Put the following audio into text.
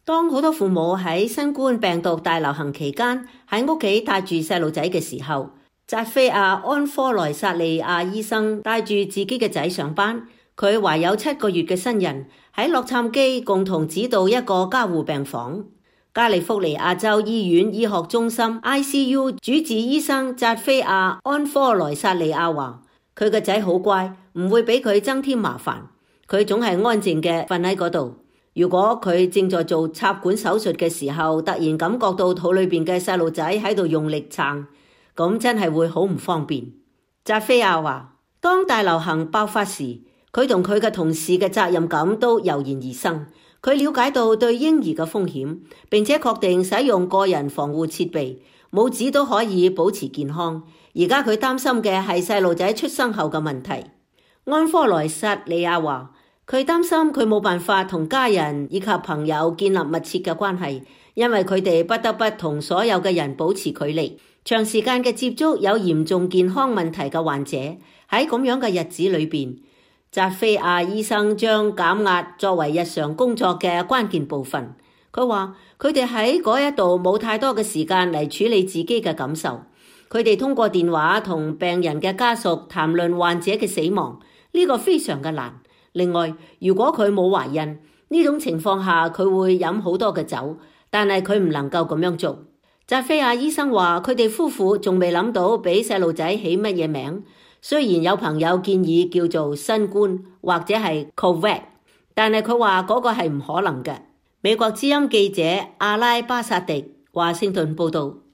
當好多父母喺新冠病毒大流行期間喺屋企帶住細路仔嘅時候，扎菲亞安科萊薩利亞醫生帶住自己嘅仔上班。佢懷有7個月嘅新人喺洛杉磯共同指導一個加護病房。加利福尼亞州醫院醫學中心 ICU 主治醫生扎菲亞安科萊薩利亞話：佢個仔好乖，唔會俾佢增添麻煩。佢總係安靜嘅瞓喺嗰度。如果佢正在做插管手術嘅時候，突然感覺到肚裏邊嘅細路仔喺度用力撐，咁真係會好唔方便。扎菲亞話：當大流行爆發時，佢同佢嘅同事嘅責任感都油然而生。佢了解到對嬰兒嘅風險，並且確定使用個人防護設備，母子都可以保持健康。而家佢擔心嘅係細路仔出生後嘅問題。安科萊薩利亞話：佢擔心佢冇辦法同家人以及朋友建立密切嘅關係，因為佢哋不得不同所有嘅人保持距離。長時間嘅接觸有嚴重健康問題嘅患者，喺咁樣嘅日子裏邊，扎菲亞醫生將減壓作為日常工作嘅關鍵部分。佢話佢哋喺嗰一度冇太多嘅時間嚟處理自己嘅感受。佢哋通過電話同病人嘅家屬談論患者嘅死亡，呢個非常嘅難。另外，如果佢冇懷孕，呢種情況下佢會飲好多嘅酒，但係佢唔能夠咁樣做。扎菲亞醫生話佢哋夫婦仲未諗到俾細路仔起乜嘢名，雖然有朋友建議叫做新冠或者係 COVID， 但係佢話嗰個係唔可能嘅。美國之音記者阿拉巴薩迪華盛頓報道。